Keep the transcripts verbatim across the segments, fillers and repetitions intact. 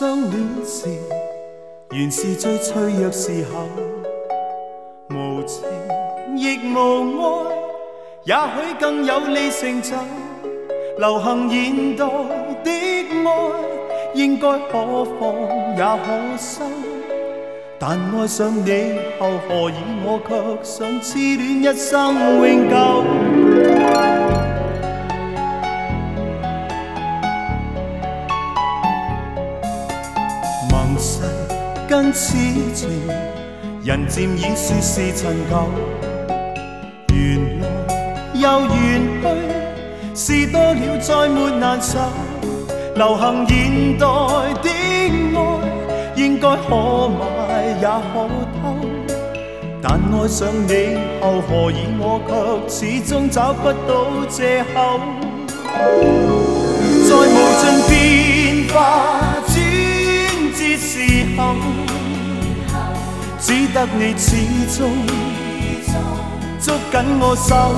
相戀時，原是最脆弱時候，無情亦無愛，也許更有利成就。流行現代的愛，應該可放也可收，但愛上你後，何以我卻想痴戀一生永久？盟誓跟此情，人漸已說是陳舊，緣來又緣去，事多了再沒難受。流行現代的愛，應該可買也可偷，但愛上你後，何以我卻始終找不到藉口？在無盡變化轉折時候，只得你始終捉緊我手，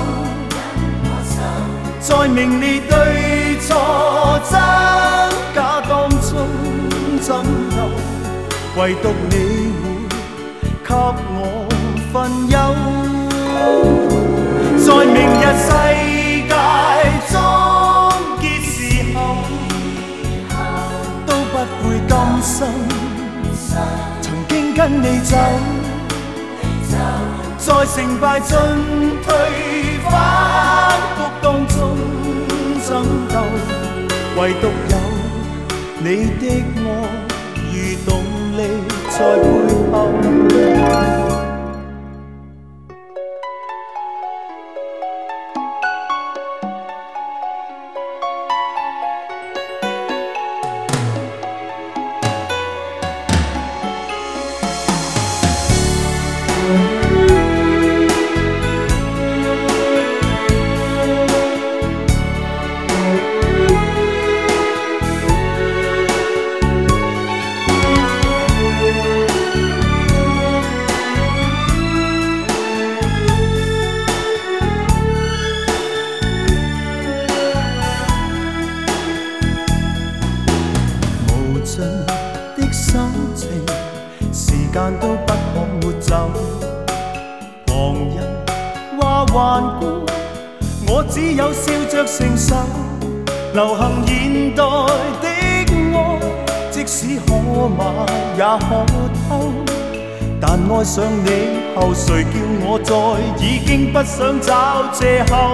在名利對錯爭假當中爭鬥，唯獨你會給我分憂。在明日世界終結時候，都不會甘心曾經跟你走，在成敗進退反覆當中爭鬥，唯獨有你的愛如動力在背後。的心情，時間都不可抹走。旁人話頑固，我只有笑着承受。流行現代的愛，即使可買也可偷，但愛上你後，誰叫我再已經不想找藉口？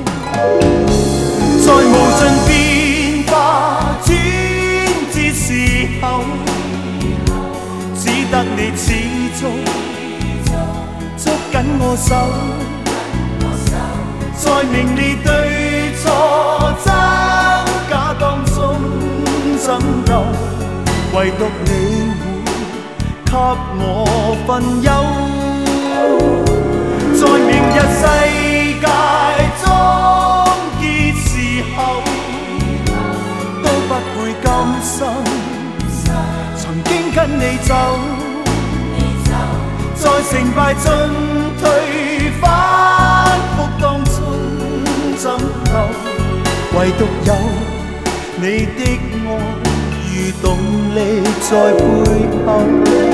在無盡變化轉折時候，只得你始終捉緊我手，在名利對錯爭假當中爭鬥，唯獨你會給我分憂。在明日世界終結時候，都不會甘心曾經跟你走，在成敗進退反覆當中爭鬥，唯獨有你的愛如動力在背後。